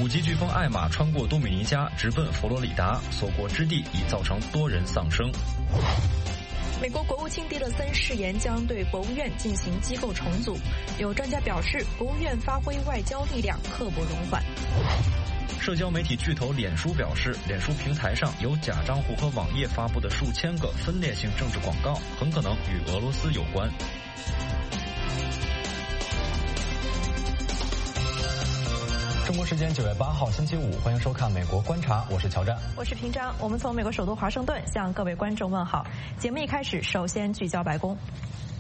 5级飓风艾玛穿过多米尼加，直奔佛罗里达，所过之地已造成多人丧生。 美国国务卿蒂勒森誓言将对国务院进行机构重组，有专家表示，国务院发挥外交力量，刻不容缓。 社交媒体巨头脸书表示，脸书平台上有假账户和网页发布的数千个分裂性政治广告，很可能与俄罗斯有关。 中国时间9月8号星期五，欢迎收看《美国观察》，我是乔战， 我是平章。我们从美国首都华盛顿向各位观众问好。节目一开始，首先聚焦白宫。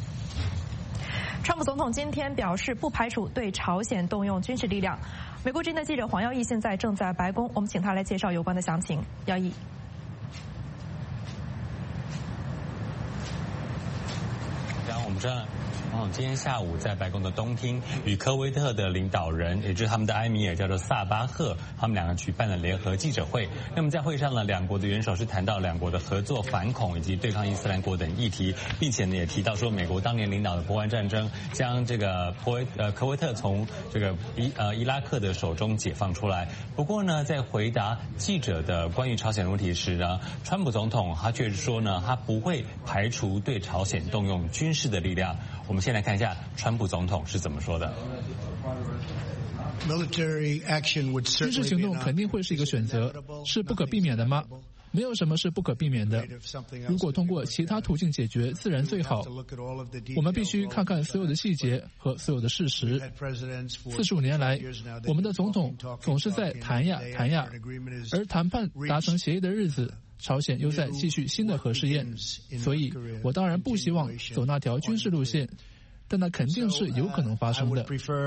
川普总统今天表示，不排除对朝鲜动用军事力量。美国之音的记者黄耀义现在正在白宫，我们请他来介绍有关的详情。耀义， 我们知道今天下午在白宫的东厅，与科威特的领导人，也就是他们的埃米尔叫做萨巴赫，他们两个举办了联合记者会。那么在会上呢，两国的元首是谈到两国的合作、反恐以及对抗伊斯兰国等议题，并且呢也提到说，美国当年领导的波湾战争将这个科威特从这个伊拉克的手中解放出来。不过呢，在回答记者的关于朝鲜的问题时呢，川普总统他却说呢，他不会排除对朝鲜动用军事的力量。我们先来看一下川普总统是怎么说的。 军事行动肯定会是一个选择，是不可避免的吗？没有什么是不可避免的。如果通过其他途径解决，自然最好。我们必须看看所有的细节和所有的事实。45年来，我们的总统总是在谈呀，而谈判达成协议的日子，朝鲜又在继续新的核试验，所以我当然不希望走那条军事路线，但那肯定是有可能发生的。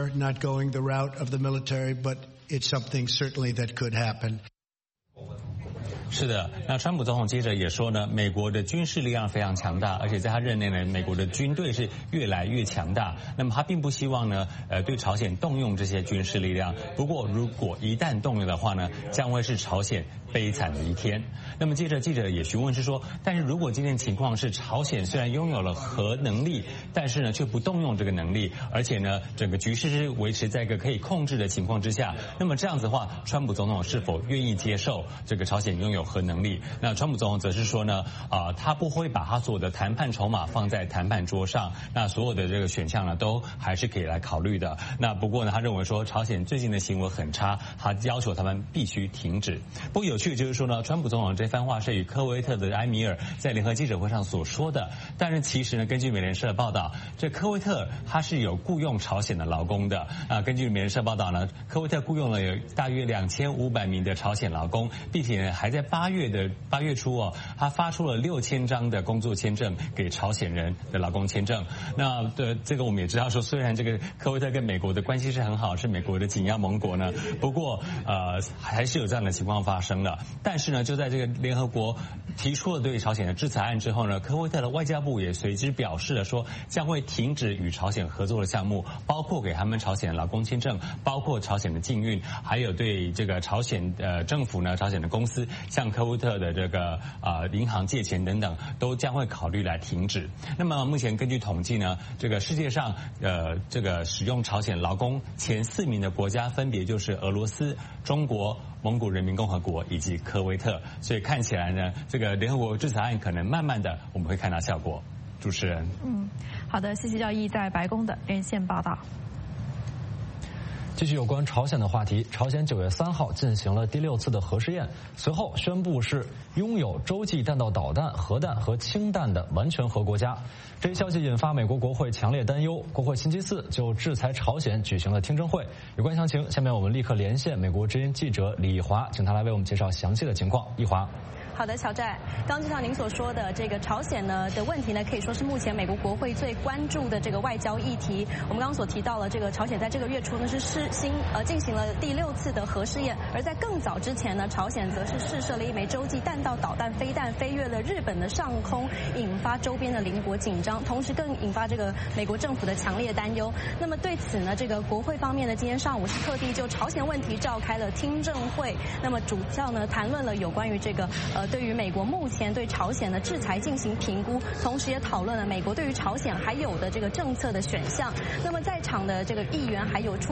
是的，那川普总统接着也说呢，美国的军事力量非常强大，而且在他任内呢，美国的军队是越来越强大。那么他并不希望呢，对朝鲜动用这些军事力量。不过，如果一旦动用的话呢，将会是朝鲜悲惨的一天。那么接着记者也询问是说，但是如果今天情况是朝鲜虽然拥有了核能力，但是呢却不动用这个能力，而且呢整个局势是维持在一个可以控制的情况之下，那么这样子的话，川普总统是否愿意接受这个朝鲜拥有核能力？那川普总统则是说呢，他不会把他所有的谈判筹码放在谈判桌上，那所有的这个选项呢都还是可以来考虑的。那不过呢，他认为说朝鲜最近的行为很差，他要求他们必须停止。不过有趣的就是说呢，川普总统这番话是与科威特的埃米尔在联合记者会上所说的，但是其实呢，根据美联社的报道，这科威特他是有雇佣朝鲜的劳工的。根据美联社报道呢，科威特雇佣了有大约2500名的朝鲜劳工，并且呢还在8月初他发出了6000张的工作签证给朝鲜人的劳工签证。那这个我们也知道说，虽然这个科威特跟美国的关系是很好，是美国的紧要盟国呢，不过还是有这样的情况发生了。但是呢，就在这个联合国提出了对朝鲜的制裁案之后呢，科威特的外交部也随之表示了说，将会停止与朝鲜合作的项目，包括给他们朝鲜劳工签证，包括朝鲜的禁运，还有对这个朝鲜政府呢、朝鲜的公司向科威特的这个银行借钱等等，都将会考虑来停止。那么目前根据统计呢，这个世界上这个使用朝鲜劳工前4名的国家分别就是俄罗斯、中国、蒙古人民共和国以及科威特。所以看起来呢，这个联合国制裁案可能慢慢的我们会看到效果。主持人， 好的，谢谢耀义在白宫的连线报道。 继续有关朝鲜的话题，朝鲜9月3号进行了第6次的核试验，随后宣布是拥有洲际弹道导弹、核弹和氢弹的完全核国家。这一消息引发美国国会强烈担忧，国会星期4就制裁朝鲜举行了听证会。有关详情，下面我们立刻连线美国之音记者李义华，请他来为我们介绍详细的情况。义华。 好的，乔战，刚就像您所说的，这个朝鲜呢的问题呢，可以说是目前美国国会最关注的这个外交议题。我们刚刚所提到了，这个朝鲜在这个月初呢是进行了第6次的核试验，而在更早之前呢，朝鲜则是试射了一枚洲际弹道导弹飞弹飞越了日本的上空，引发周边的邻国紧张，同时更引发这个美国政府的强烈担忧。那么对此呢，这个国会方面呢，今天上午是特地就朝鲜问题召开了听证会，那么主要呢谈论了有关于这个对于美国目前对朝鲜的制裁进行评估，同时也讨论了美国对于朝鲜还有的这个政策的选项。那么在场的这个议员还有出席作证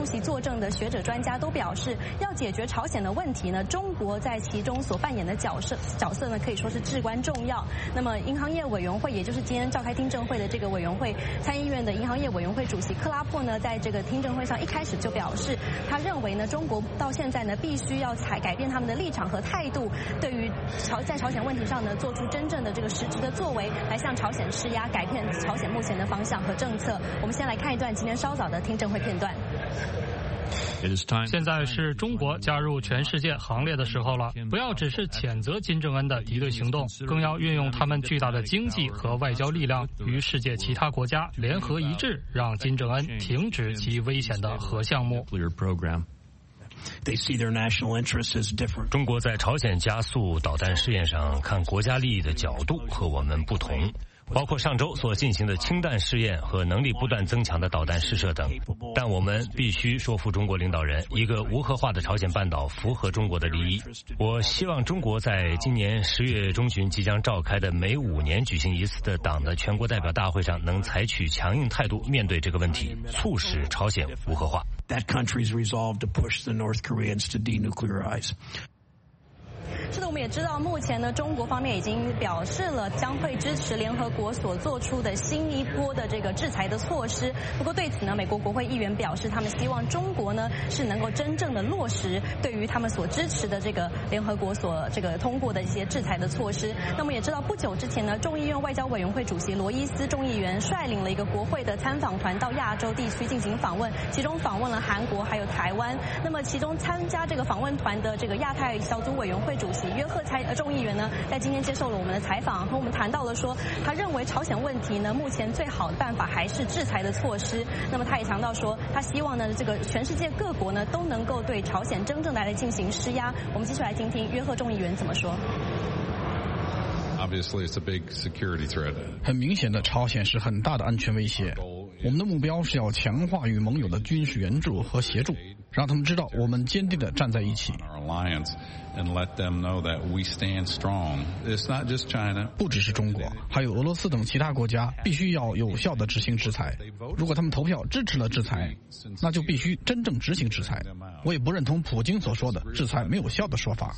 政的学者专家都表示，要解决朝鲜的问题呢，中国在其中所扮演的角色呢，可以说是至关重要。那么银行业委员会，也就是今天召开听证会的这个委员会，参议院的银行业委员会主席克拉珀呢，在这个听证会上一开始就表示，他认为呢，中国到现在呢，必须要改变他们的立场和态度，对于在朝鲜问题上呢，做出真正的这个实质的作为，来向朝鲜施压，改变朝鲜目前的方向和政策。我们先来看一段今天稍早的听证会片段。 现在是中国加入全世界行列的时候了，不要只是谴责金正恩的敌对行动，更要运用他们巨大的经济和外交力量，与世界其他国家联合一致，让金正恩停止其危险的核项目。 中国在朝鲜加速导弹试验上看国家利益的角度和我们不同，包括上周所进行的氢弹试验和能力不断增强的导弹试射等。但我们必须说服中国领导人，一个无核化的朝鲜半岛符合中国的利益。我希望中国在今年10月中旬即将召开的每5年举行一次的党的全国代表大会上，能采取强硬态度面对这个问题，促使朝鲜无核化。 That country's resolved to push the North Koreans to denuclearize. 是的，我们也知道，目前呢，中国方面已经表示了将会支持联合国所做出的新一波的这个制裁的措施。不过对此呢，美国国会议员表示，他们希望中国呢是能够真正的落实对于他们所支持的这个联合国所这个通过的一些制裁的措施。那么也知道，不久之前呢，众议院外交委员会主席罗伊斯众议员率领了一个国会的参访团到亚洲地区进行访问，其中访问了韩国还有台湾。那么其中参加这个访问团的这个亚太小组委员会主席约赫众议员呢，在今天接受了我们的采访，和我们谈到了说，他认为朝鲜问题呢，目前最好的办法还是制裁的措施。那么他也强调说，他希望呢，这个全世界各国呢都能够对朝鲜真正的来进行施压。我们继续来听听约赫众议员怎么说。 很明显的，朝鲜是很大的安全威胁。我们的目标是要强化与盟友的军事援助和协助，让他们知道我们坚定地站在一起。不只是中国，还有俄罗斯等其他国家必须要有效地执行制裁。如果他们投票支持了制裁，那就必须真正执行制裁。我也不认同普京所说的制裁没有效的说法。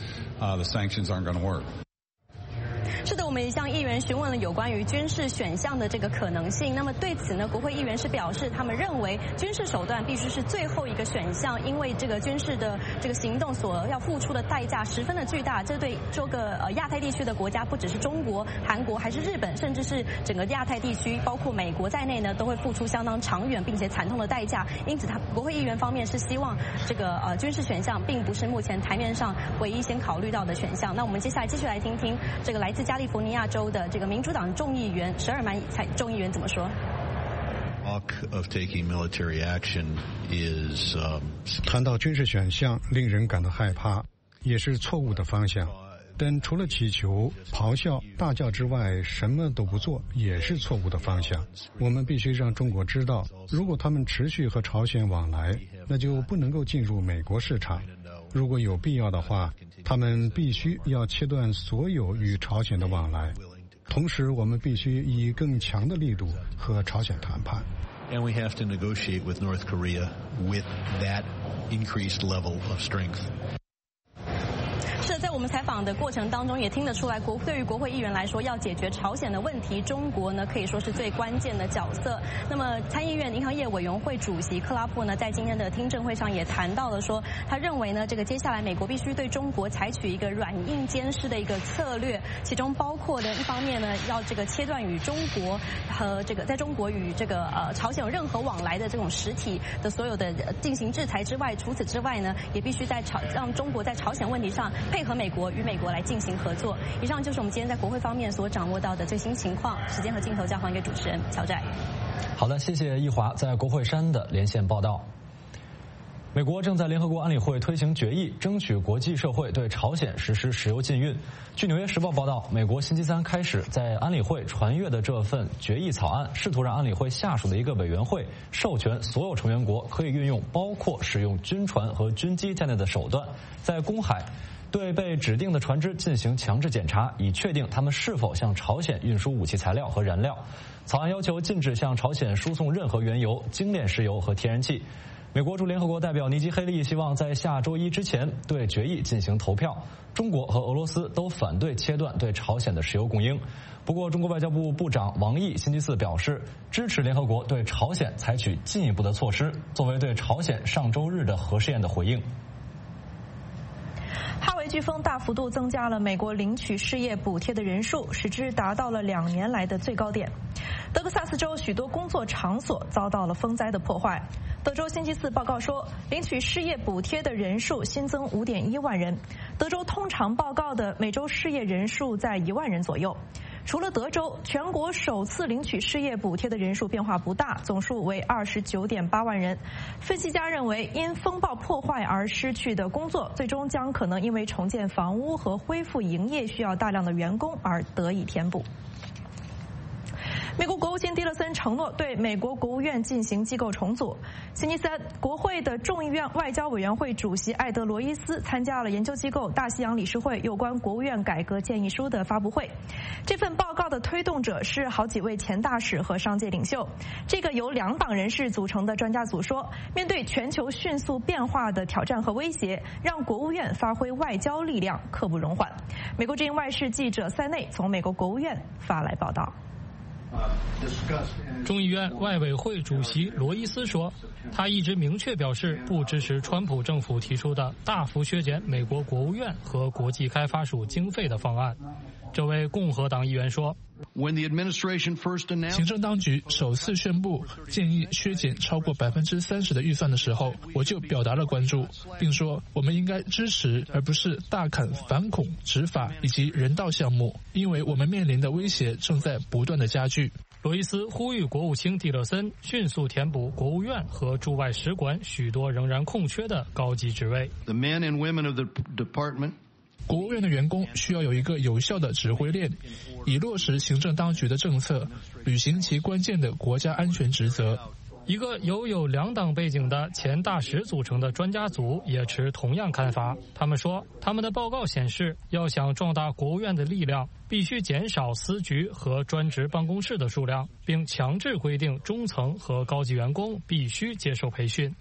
是的，我们也向议员询问了有关于军事选项的这个可能性。那么对此呢，国会议员是表示，他们认为军事手段必须是最后一个选项，因为这个军事的这个行动所要付出的代价十分的巨大。这对这个亚太地区的国家，不只是中国、韩国，还是日本，甚至是整个亚太地区，包括美国在内呢，都会付出相当长远并且惨痛的代价。因此，国会议员方面是希望这个军事选项并不是目前台面上唯一先考虑到的选项。那我们接下来继续来听听这个来自加利福尼亚州的这个民主党众议员舍尔曼众议员怎么说。 谈到军事选项，令人感到害怕，也是错误的方向。但除了祈求、咆哮、大叫之外，什么都不做，也是错误的方向。我们必须让中国知道，如果他们持续和朝鲜往来，那就不能够进入美国市场。如果有必要的话，他们必须要切断所有与朝鲜的往来。同时，我们必须以更强的力度和朝鲜谈判。 And we have to negotiate with North Korea with that increased level of strength. 是在我们采访的过程当中，也听得出来，对于国会议员来说，要解决朝鲜的问题，中国呢可以说是最关键的角色。那么，参议院银行业委员会主席克拉珀呢，在今天的听证会上也谈到了说，他认为呢，这个接下来美国必须对中国采取一个软硬兼施的一个策略，其中包括呢，一方面呢，要这个切断与中国和这个在中国与这个朝鲜有任何往来的这种实体的所有的进行制裁之外，除此之外呢，也必须让中国在朝鲜问题上配合美国与美国来进行合作。以上就是我们今天在国会方面所掌握到的最新情况。时间和镜头交还给主持人乔寨。 好的，谢谢易华在国会山的连线报道。美国正在联合国安理会推行决议，争取国际社会对朝鲜实施石油禁运。据《纽约时报》报道，美国星期三开始在安理会传阅的这份决议草案，试图让安理会下属的一个委员会授权所有成员国可以运用包括使用军船和军机在内的手段，在公海对被指定的船只进行强制检查，以确定他们是否向朝鲜运输武器材料和燃料。草案要求禁止向朝鲜输送任何原油、精炼石油和天然气。 美国驻联合国代表尼基·黑利希望在下周一之前对决议进行投票。中国和俄罗斯都反对切断对朝鲜的石油供应。不过，中国外交部部长王毅星期四表示，支持联合国对朝鲜采取进一步的措施，作为对朝鲜上周日的核试验的回应。 哈维飓风大幅度增加了美国领取失业补贴的人数，使之达到了2年来的最高点。德克萨斯州许多工作场所遭到了风灾的破坏。德州星期四报告说，领取失业补贴的人数新增5.1万人。德州通常报告的每周失业人数在1万人左右。除了德州，全国首次领取失业补贴的人数变化不大，总数为29.8万人。分析家认为，因风暴破坏而失去的工作，最终将可能因为重建房屋和恢复营业需要大量的员工而得以填补。美国国务卿蒂勒森承诺对美国国务院进行机构重组。星期三，国会的众议院外交委员会主席艾德罗伊斯参加了研究机构大西洋理事会有关国务院改革建议书的发布会。这份报告的推动者是好几位前大使和商界领袖。这个由2党人士组成的专家组说，面对全球迅速变化的挑战和威胁，让国务院发挥外交力量刻不容缓。美国之音外事记者塞内从美国国务院发来报道。 众议院外委会主席罗伊斯说，他一直明确表示不支持川普政府提出的大幅削减美国国务院和国际开发署经费的方案。这位共和党议员说， 行政当局首次宣布建议削减超过30%的预算的时候，我就表达了关注，并说我们应该支持而不是大砍反恐、执法以及人道项目，因为我们面临的威胁正在不断的加剧。 罗伊斯呼吁国务卿蒂勒森迅速填补国务院和驻外使馆许多仍然空缺的高级职位。 国务院的员工需要有一个有效的指挥链，以落实行政当局的政策，履行其关键的国家安全职责。 一个有2党背景的前大使组成的专家组也持同样看法。他们说，他们的报告显示，要想壮大国务院的力量，必须减少司局和专职办公室的数量，并强制规定中层和高级员工必须接受培训。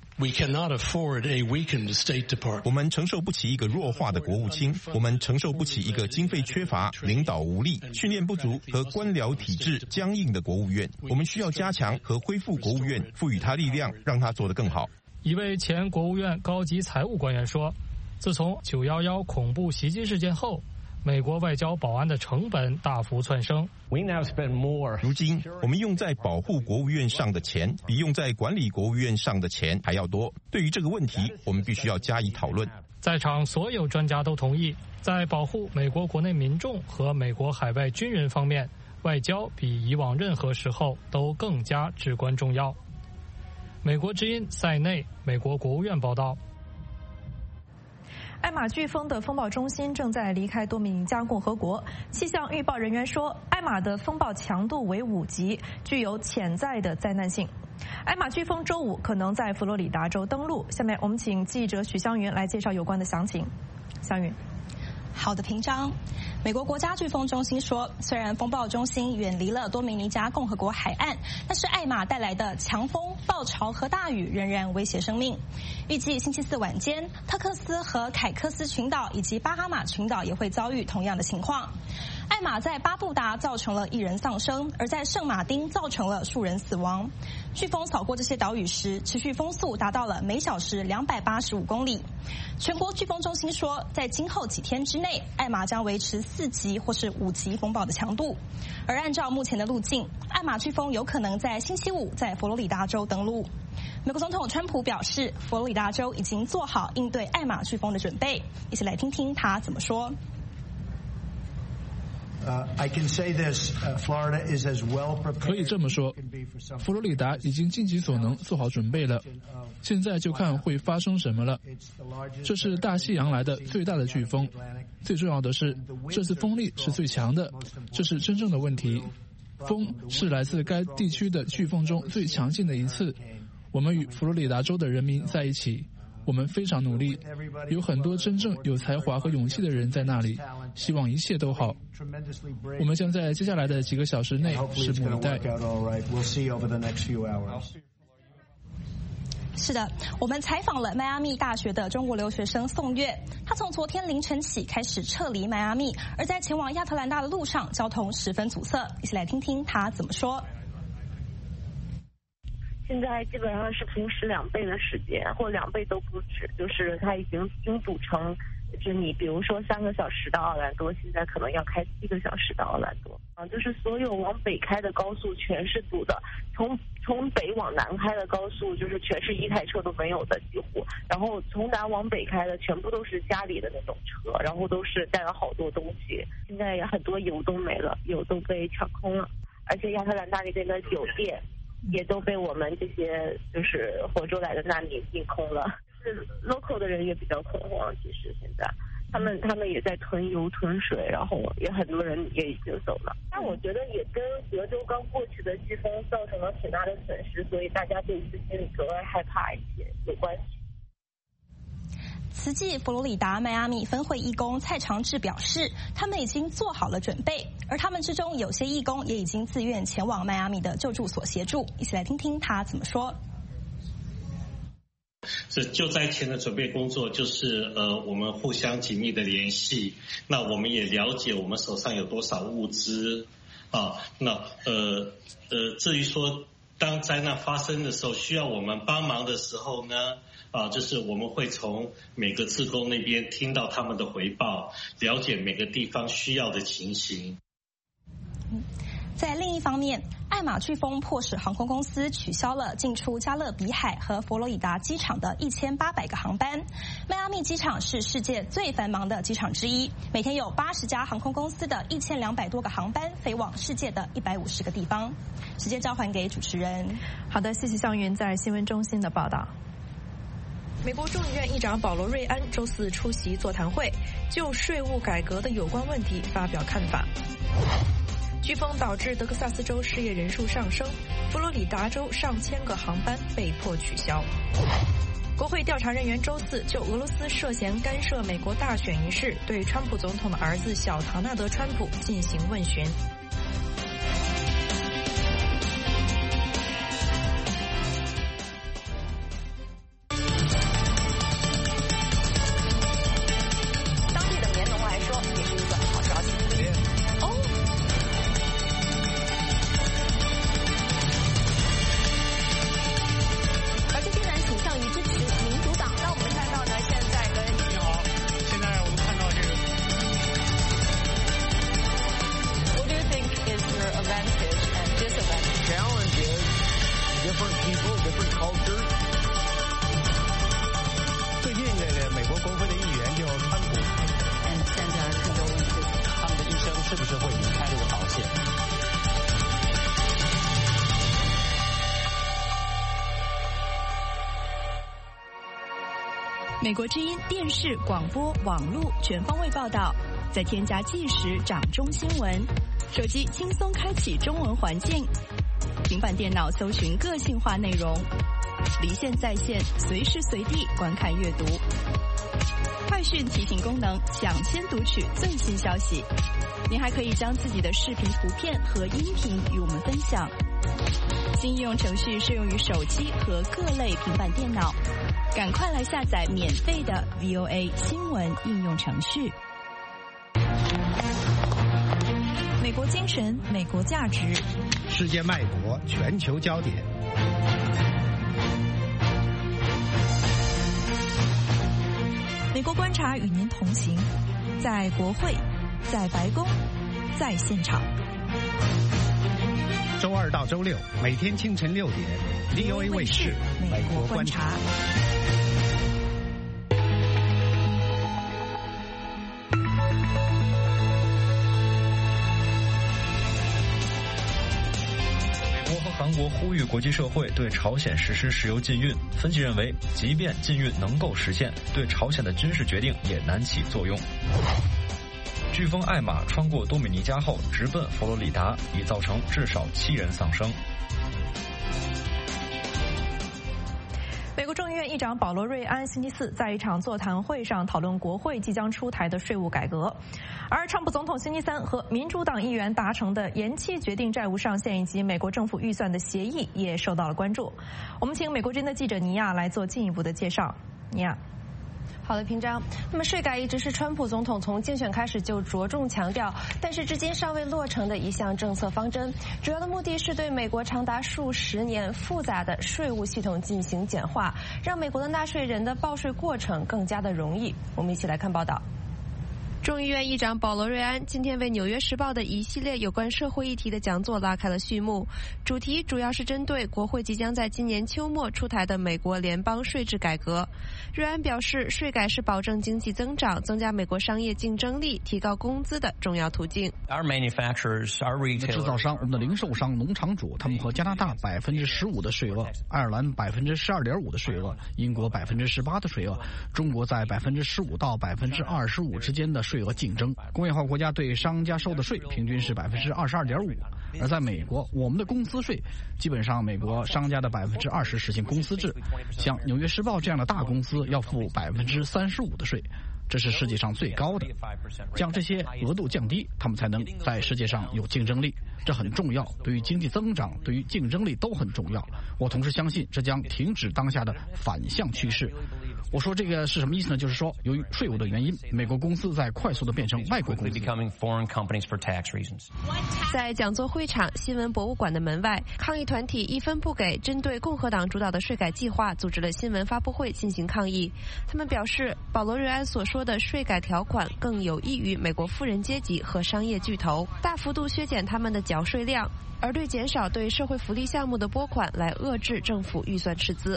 我们承受不起一个弱化的国务卿，我们承受不起一个经费缺乏、领导无力、训练不足和官僚体制僵硬的国务院。我们需要加强和恢复国务院，赋予它力量，让它做得更好。 一位前国务院高级财务官员说，自从911恐怖袭击事件后，美国外交保安的成本大幅窜升。 如今，我们用在保护国务院上的钱，比用在管理国务院上的钱还要多。对于这个问题，我们必须要加以讨论。 在场所有专家都同意，在保护美国国内民众和美国海外军人方面，外交比以往任何时候都更加至关重要。美国之音塞内，美国国务院报道。 艾玛飓风的风暴中心正在离开多米尼加共和国。气象预报人员说，艾玛的风暴强度为5级，具有潜在的灾难性。艾玛飓风周五可能在佛罗里达州登陆。下面我们请记者许湘云来介绍有关的详情。湘云。 好的，平章。美国国家飓风中心说，虽然风暴中心远离了多米尼加共和国海岸，但是艾玛带来的强风、暴潮和大雨仍然威胁生命。预计星期四晚间，特克斯和凯克斯群岛以及巴哈马群岛也会遭遇同样的情况。艾玛在巴布达造成了1人丧生，而在圣马丁造成了数人死亡。飓风扫过这些岛屿时，持续风速达到了每小时285公里。全国飓风中心说，在今后几天之内，艾玛将维持4级或是5级风暴的强度。而按照目前的路径，艾玛飓风有可能在星期五在佛罗里达州登陆。美国总统川普表示，佛罗里达州已经做好应对艾玛飓风的准备。一起来听听他怎么说。 可以这么说，佛罗里达已经尽其所能做好准备了，现在就看会发生什么了。这是大西洋来的最大的飓风，最重要的是，这次风力是最强的，这是真正的问题。风是来自该地区的飓风中最强劲的一次。我们与佛罗里达州的人民在一起，我们非常努力，有很多真正有才华和勇气的人在那里，希望一切都好。我们将在接下来的几个小时内拭目以待。 是的，我们采访了迈阿密大学的中国留学生宋月，他从昨天凌晨起开始撤离迈阿密，而在前往亚特兰大的路上，交通十分阻塞。一起来听听他怎么说。 现在基本上是平时2倍的时间，或2倍都不止，就是它已经拥堵成，就你比如说3个小时到奥兰多，现在可能要开7个小时到奥兰多。就是所有往北开的高速全是堵的，从北往南开的高速就是全是1台车都没有的几乎，然后从南往北开的全部都是家里的那种车，然后都是带了好多东西。现在也很多油都没了，油都被抢空了，而且亚特兰大那边的酒店也都被我们这些就是活捉来的难民进空了。是 local 的人也比较恐慌，其实现在他们也在囤油囤水，然后也很多人也已经走了。但我觉得也跟德州刚过去的飓风造成了挺大的损失，所以大家对此心里格外害怕一些有关系。 慈济佛罗里达迈阿密分会义工蔡长志表示，他们已经做好了准备，而他们之中有些义工也已经自愿前往迈阿密的救助所协助。一起来听听他怎么说。 这救灾前的准备工作就是我们互相紧密的联系，那我们也了解我们手上有多少物资啊，那至于说当灾难发生的时候需要我们帮忙的时候呢，就是我们会从每个志工那边听到他们的回报，了解每个地方需要的情形。 在另一方面，艾玛飓风迫使航空公司取消了进出加勒比海和佛罗里达机场的1800个航班。迈阿密机场是世界最繁忙的机场之一，每天有80家航空公司的1200多个航班飞往世界的150个地方。时间交还给主持人。 好的，谢谢向云在新闻中心的报道。美国众议院议长保罗·瑞安周四出席座谈会，就税务改革的有关问题发表看法。飓风导致德克萨斯州失业人数上升，佛罗里达州上千个航班被迫取消。国会调查人员周四就俄罗斯涉嫌干涉美国大选一事，对川普总统的儿子小唐纳德·川普进行问询。美国之音电视、广播、网络全方位报道，再添加即时掌中新闻，手机轻松开启中文环境，平板电脑搜寻个性化内容，离线在线，随时随地观看阅读。快讯提醒功能，抢先读取最新消息。您还可以将自己的视频、图片和音频与我们分享。新应用程序适用于手机和各类平板电脑。赶快来下载免费的 VOA 新闻应用程序。美国精神，美国价值， 世界脉搏，全球焦点。 美国观察与您同行，在国会，在白宫，在现场。 周2到周6，每天清晨6点 ，VOA 卫视美国观察。 韩国呼吁国际社会对朝鲜实施石油禁运。分析认为，即便禁运能够实现，对朝鲜的军事决定也难起作用。飓风艾玛穿过多米尼加后直奔佛罗里达，已造成至少7人丧生。 美国众议院议议长保罗·瑞安星期四在一场座谈会上讨论国会即将出台的税务改革，而川普总统星期三和民主党议员达成的延期决定债务上限以及美国政府预算的协议也受到了关注。我们请美国之音的记者尼亚来做进一步的介绍。尼亚。 好的，平章。那么税改一直是川普总统从竞选开始就着重强调，但是至今尚未落成的一项政策方针。主要的目的是对美国长达数十年复杂的税务系统进行简化，让美国的纳税人的报税过程更加的容易。我们一起来看报道。众议院议长保罗·瑞安今天为《纽约时报》的一系列有关社会议题的讲座拉开了序幕，主题主要是针对国会即将在今年秋末出台的美国联邦税制改革。瑞安表示，税改是保证经济增长、增加美国商业竞争力、提高工资的重要途径。 我们的制造商、我们的零售商、农场主，他们和加拿大15%的税额、爱尔兰12.5%的税额、英国18%的税额、中国在15%到25%之间的税额竞争。工业化国家对商家收的税平均是22.5%，而在美国，我们的公司税基本上美国商家的20%实行公司制，像纽约时报这样的大公司要付35%的税。这是世界上最高的，将这些额度降低，他们才能在世界上有竞争力，这很重要，对于经济增长、对于竞争力都很重要。我同时相信，这将停止当下的反向趋势。我说这个是什么意思呢？就是说，由于税务的原因，美国公司在快速的变成外国公司。 在讲座会场新闻博物馆的门外，抗议团体一分不给针对共和党主导的税改计划组织了新闻发布会进行抗议。他们表示，保罗·瑞安所说的税改条款更有益于美国富人阶级和商业巨头，大幅度削减他们的缴税量，而对减少对社会福利项目的拨款来遏制政府预算赤字。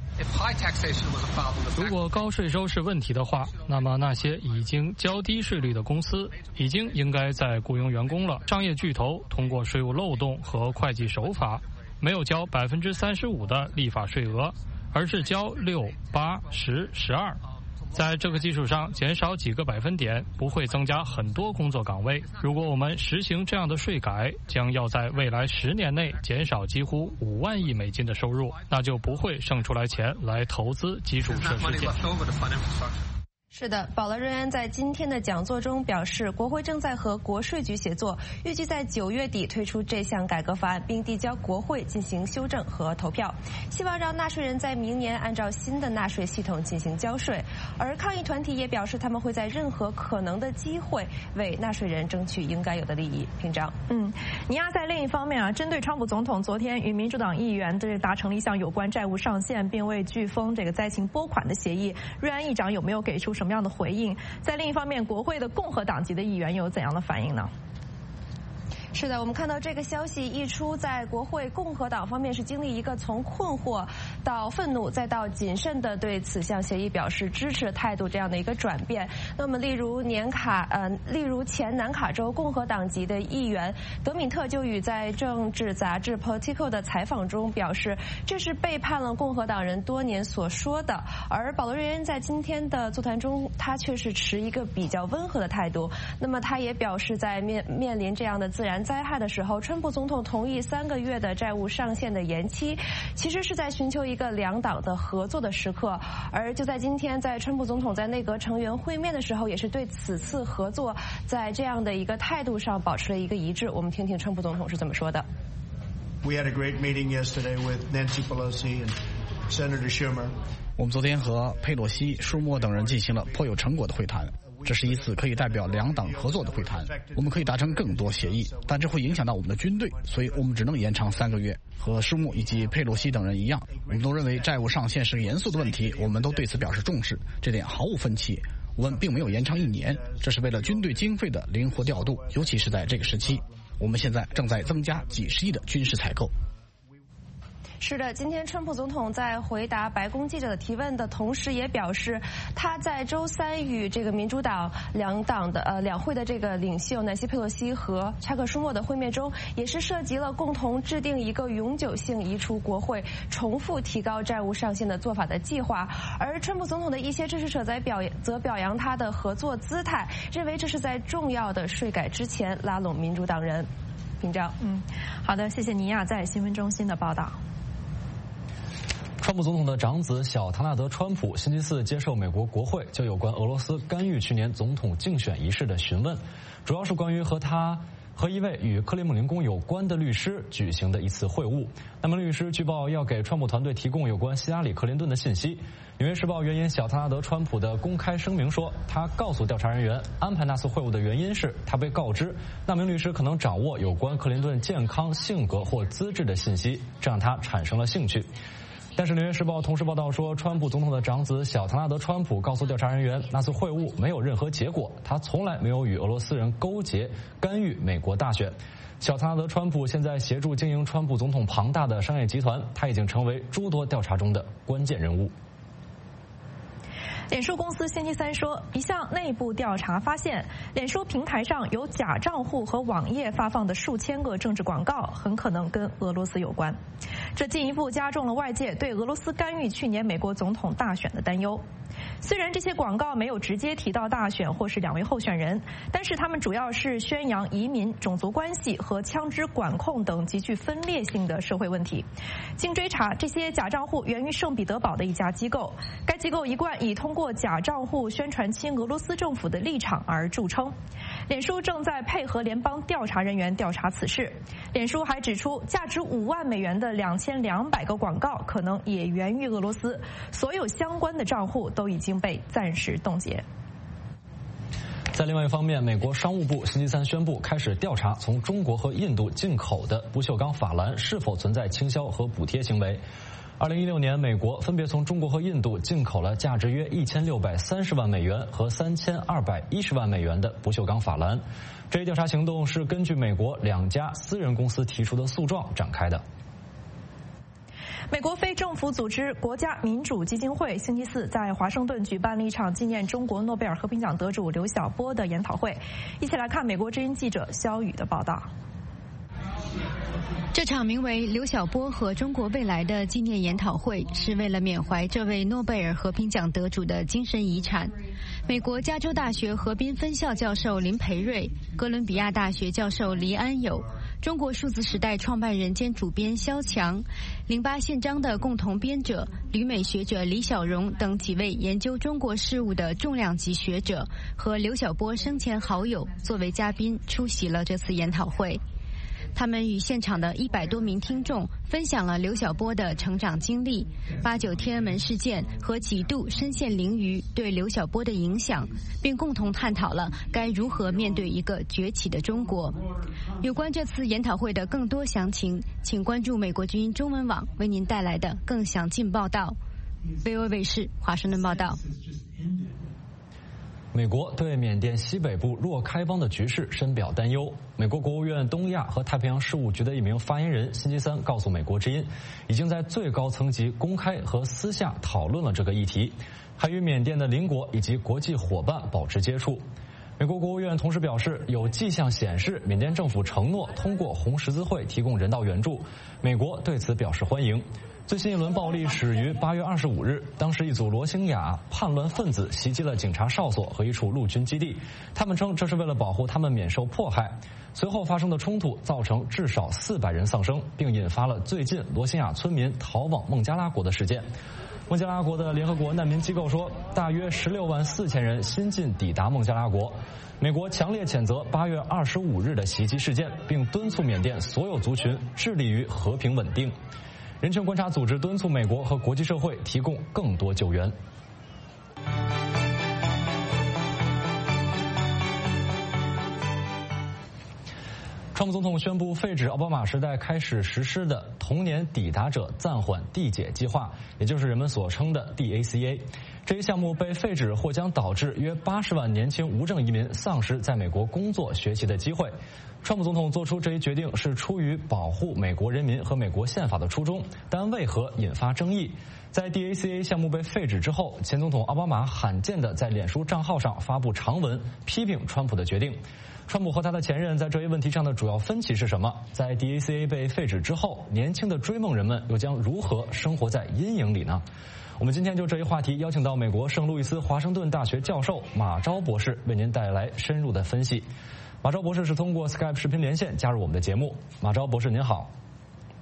如果高税收是问题的话，那么那些已经较低税率的公司已经应该在雇佣员工了。商业巨头通过税务漏洞和会计手法，没有交35%的立法税额，而是交6、8、10、12。在这个基础上减少几个百分点，不会增加很多工作岗位。如果我们实行这样的税改，将要在未来10年内减少几乎5万亿美金的收入，那就不会剩出来钱来投资基础设施建设。 是的，保罗·瑞安在今天的讲座中表示，国会正在和国税局协作，预计在9月底推出这项改革法案，并递交国会进行修正和投票，希望让纳税人在明年按照新的纳税系统进行交税。而抗议团体也表示，他们会在任何可能的机会为纳税人争取应该有的利益。平章， 尼亚在另一方面针对川普总统昨天与民主党议员达成了一项有关债务上限并为飓风灾情拨款的协议，瑞安议长有没有给出什么样的回应？在另一方面，国会的共和党籍的议员有怎样的反应呢？ 是的，我们看到这个消息一出，在国会共和党方面是经历一个从困惑到愤怒再到谨慎的对此项协议表示支持态度这样的一个转变。那么例如前南卡州共和党籍的议员德敏特就与在政治杂志 Politico 的采访中表示，这是背叛了共和党人多年所说的。而保罗·瑞安在今天的座谈中，他却是持一个比较温和的态度。那么他也表示，在面临这样的自然灾害的时候，川普总统同意3个月的债务上限的延期，其实是在寻求一个两党的合作的时刻。而就在今天，在川普总统在内阁成员会面的时候，也是对此次合作在这样的一个态度上保持了一个一致。我们听听川普总统是怎么说的。 We had a great meeting yesterday with Nancy Pelosi and Senator Schumer. 我们昨天和佩洛西、舒默等人进行了颇有成果的会谈。这是一次可以代表两党合作的会谈，我们可以达成更多协议，但这会影响到我们的军队，所以我们只能延长3个月。和舒默以及佩洛西等人一样，我们都认为债务上限是个严肃的问题，我们都对此表示重视，这点毫无分歧。我们并没有延长1年，这是为了军队经费的灵活调度，尤其是在这个时期。我们现在正在增加几十亿的军事采购。 是的，今天川普总统在回答白宫记者的提问的同时，也表示他在周3与这个民主党两会的这个领袖南希佩洛西和查克舒默的会面中，也是涉及了共同制定一个永久性移除国会、重复提高债务上限的做法的计划。而川普总统的一些支持者则表扬他的合作姿态，认为这是在重要的税改之前拉拢民主党人。平章， 好的，谢谢尼亚在新闻中心的报道。 川普总统的长子小唐纳德·川普星期四接受美国国会就有关俄罗斯干预去年总统竞选仪式的询问，主要是关于和一位与克里姆林宫有关的律师举行的一次会晤。那么律师据报要给川普团队提供有关希拉里·克林顿的信息。纽约时报援引小唐纳德·川普的公开声明说，他告诉调查人员安排那次会晤的原因是他被告知那名律师可能掌握有关克林顿健康、性格或资质的信息，这让他产生了兴趣。但是《纽约时报》同时报道说，川普总统的长子小唐纳德·川普告诉调查人员，那次会晤没有任何结果，他从来没有与俄罗斯人勾结干预美国大选。小唐纳德·川普现在协助经营川普总统庞大的商业集团，他已经成为诸多调查中的关键人物。 脸书公司星期三说，一项内部调查发现，脸书平台上有假账户和网页发放的数千个政治广告，很可能跟俄罗斯有关。这进一步加重了外界对俄罗斯干预去年美国总统大选的担忧。虽然这些广告没有直接提到大选或是两位候选人，但是他们主要是宣扬移民、种族关系和枪支管控等极具分裂性的社会问题。经追查，这些假账户源于圣彼得堡的一家机构，该机构一贯以通过假账户宣传亲俄罗斯政府的立场而著称。脸书正在配合联邦调查人员调查此事。脸书还指出，价值5万美元的2200个广告可能也源于俄罗斯，所有相关的账户都已经被暂时冻结。 在另外一方面，美国商务部星期三宣布开始调查从中国和印度进口的不锈钢法兰是否存在倾销和补贴行为。2016年，美国分别从中国和印度进口了价值约1630万美元和3210万美元的不锈钢法兰。这一调查行动是根据美国2家私人公司提出的诉状展开的。 美国非政府组织国家民主基金会星期四在华盛顿举办了一场纪念中国诺贝尔和平奖得主刘晓波的研讨会。一起来看美国之音记者肖宇的报道。 这场名为刘晓波和中国未来的纪念研讨会，是为了缅怀这位诺贝尔和平奖得主的精神遗产。美国加州大学河滨分校教授林培瑞、哥伦比亚大学教授黎安友、中国数字时代创办人兼主编肖强、08宪章的共同编者、旅美学者李小荣等几位研究中国事务的重量级学者和刘晓波生前好友作为嘉宾出席了这次研讨会。他们与现场的100多名听众分享了刘晓波的成长经历、89天安门事件和几度身陷囹圄对刘晓波的影响，并共同探讨了该如何面对一个崛起的中国。有关这次研讨会的更多详情，请关注美国之音中文网为您带来的更详尽报道。VOA 卫视华盛顿报道。 美国对缅甸西北部若开邦的局势深表担忧。美国国务院东亚和太平洋事务局的一名发言人星期三告诉美国之音，已经在最高层级公开和私下讨论了这个议题，还与缅甸的邻国以及国际伙伴保持接触。美国国务院同时表示，有迹象显示缅甸政府承诺通过红十字会提供人道援助，美国对此表示欢迎。最新一轮暴力始于8月25日，当时一组罗兴亚叛乱分子袭击了警察哨所和一处陆军基地，他们称这是为了保护他们免受迫害。随后发生的冲突造成至少400人丧生，并引发了最近罗兴亚村民逃往孟加拉国的事件。孟加拉国的联合国难民机构说，大约16万4千人新近抵达孟加拉国。美国强烈谴责8月25日的袭击事件，并敦促缅甸所有族群致力于和平稳定。人权观察组织敦促美国和国际社会提供更多救援。川普总统宣布废止奥巴马时代开始实施的童年抵达者暂缓递解计划，也就是人们所称的 DACA。这一项目被废止或将导致约80万年轻无证移民丧失在美国工作学习的机会。川普总统做出这一决定是出于保护美国人民和美国宪法的初衷，但为何引发争议？在 DACA 项目被废止之后，前总统奥巴马罕见地在脸书账号上发布长文批评川普的决定。川普和他的前任在这一问题上的主要分歧是什么？在 DACA 被废止之后，年轻的追梦人们又将如何生活在阴影里呢？我们今天就这一话题邀请到美国圣路易斯华盛顿大学教授马昭博士为您带来深入的分析。马昭博士是通过 Skype 视频连线加入我们的节目。马昭博士您好。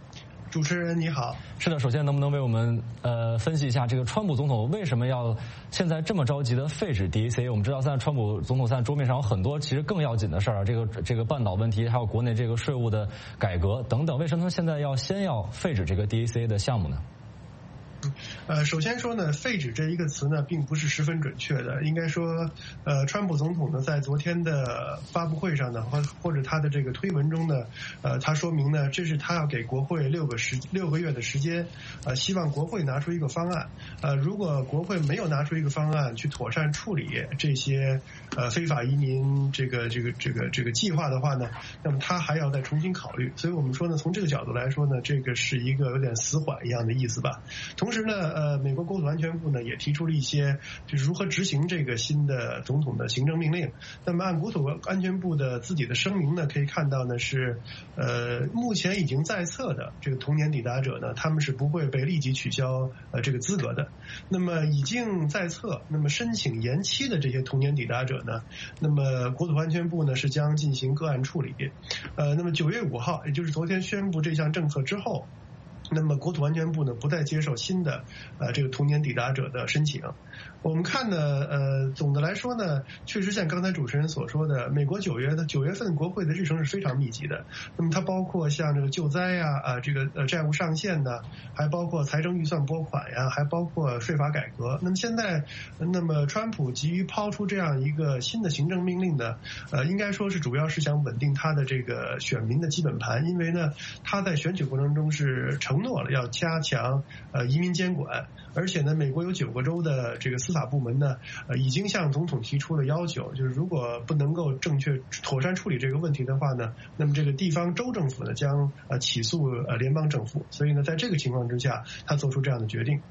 主持人你好。 是的，首先能不能为我们分析一下这个川普总统为什么要现在这么着急的废止 DAC？ 我们知道现在川普总统现在桌面上有很多其实更要紧的事儿，这个半岛问题，还有国内这个税务的改革等等，为什么他现在先要废止这个 DAC 的项目呢？ 首先说呢，废止这一个词呢，并不是十分准确的。应该说，川普总统呢，在昨天的发布会上呢，或者他的这个推文中呢，他说明呢，这是他要给国会6个月的时间，希望国会拿出一个方案。如果国会没有拿出一个方案去妥善处理这些非法移民这个计划的话呢，那么他还要再重新考虑。所以我们说呢，从这个角度来说呢，这个是一个有点死缓一样的意思吧。同时呢，美国国土安全部呢也提出了一些就是如何执行这个新的总统的行政命令。那么按国土安全部的自己的声明呢，可以看到呢是目前已经在册的这个同年抵达者呢，他们是不会被立即取消这个资格的。那么已经在册，那么申请延期的这些同年抵达者呢，那么国土安全部呢是将进行个案处理。那么9月5号，也就是昨天宣布这项政策之后，那么国土安全部呢不再接受新的这个同年抵达者的申请。我们看呢，总的来说呢，确实像刚才主持人所说的，美国9月份国会的日程是非常密集的。那么它包括像这个救灾呀，这个债务上限呢，还包括财政预算拨款呀，还包括税法改革。那么现在，那么川普急于抛出这样一个新的行政命令呢，应该说是主要是想稳定他的这个选民的基本盘，因为呢，他在选举过程中是承诺了要加强移民监管，而且呢，美国有9个州的这个司法部门呢，已经向总统提出了要求，就是如果不能够正确妥善处理这个问题的话呢，那么这个地方州政府呢将起诉联邦政府。所以呢，在这个情况之下，他做出这样的决定。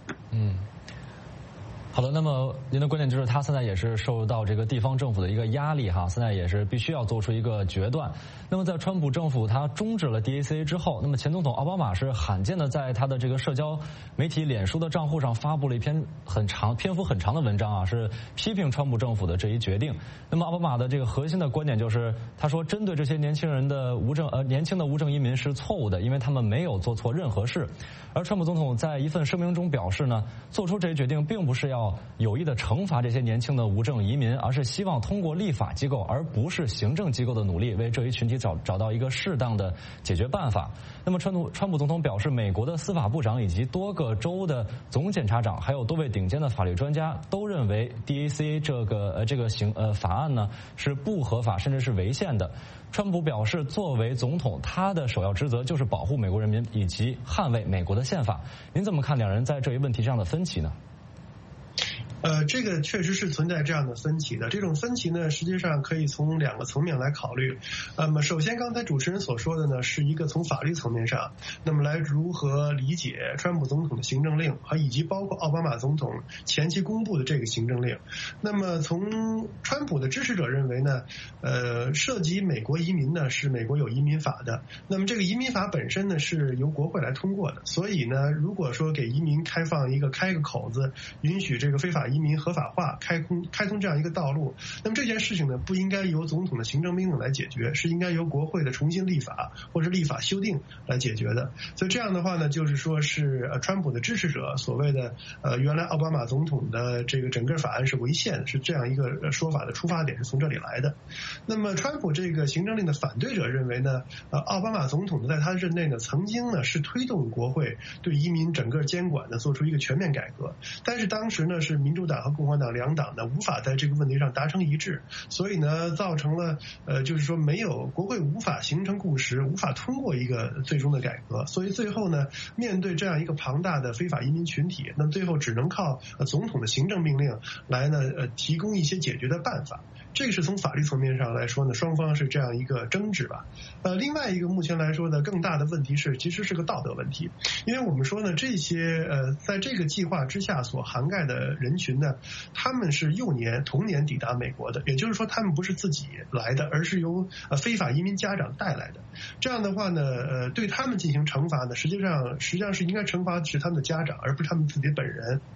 好的，那么您的观点就是他现在也是受到这个地方政府的一个压力哈，现在也是必须要做出一个决断。那么在川普政府他终止了 DAC 之后，那么前总统奥巴马是罕见的在他的这个社交媒体脸书的账户上发布了一篇篇幅很长的文章啊，是批评川普政府的这一决定。那么奥巴马的这个核心的观点就是，他说针对这些年轻的无证移民是错误的，因为他们没有做错任何事。而川普总统在一份声明中表示呢，做出这一决定并不是要有意的惩罚这些年轻的无证移民，而是希望通过立法机构而不是行政机构的努力，为这一群体找到一个适当的解决办法。那么川普总统表示，美国的司法部长以及多个州的总检察长，还有多位顶尖的法律专家都认为 DAC 这个法案呢是不合法，甚至是违宪的。川普表示，作为总统，他的首要职责就是保护美国人民以及捍卫美国的宪法。您怎么看两人在这一问题上的分歧呢？ 这个确实是存在这样的分歧的。这种分歧呢，实际上可以从2个层面来考虑。首先刚才主持人所说的呢，是一个从法律层面上，那么来如何理解川普总统的行政令，以及包括奥巴马总统前期公布的这个行政令。那么从川普的支持者认为呢，涉及美国移民呢，是美国有移民法的。那么这个移民法本身呢，是由国会来通过的。所以呢，如果说给移民开个口子，允许这个非法移民合法化，开通这样一个道路，那么这件事情呢，不应该由总统的行政命令来解决，是应该由国会的重新立法或者立法修订来解决的。所以这样的话呢，就是说是川普的支持者所谓的原来奥巴马总统的这个整个法案是违宪，是这样一个说法的出发点是从这里来的。那么川普这个行政令的反对者认为呢，奥巴马总统在他任内呢，曾经呢是推动国会对移民整个监管呢做出一个全面改革，但是当时呢是民主党和共和党两党呢无法在这个问题上达成一致，所以呢造成了就是说国会无法形成共识，无法通过一个最终的改革，所以最后呢面对这样一个庞大的非法移民群体，那最后只能靠总统的行政命令来呢提供一些解决的办法。这个是从法律层面上来说呢，双方是这样一个争执吧。另外一个目前来说呢，更大的问题其实是个道德问题，因为我们说呢，这些在这个计划之下所涵盖的人群呢，他们是同年抵达美国的，也就是说他们不是自己来的，而是由非法移民家长带来的。这样的话呢，对他们进行惩罚呢，实际上是应该惩罚的是他们的家长，而不是他们自己本人。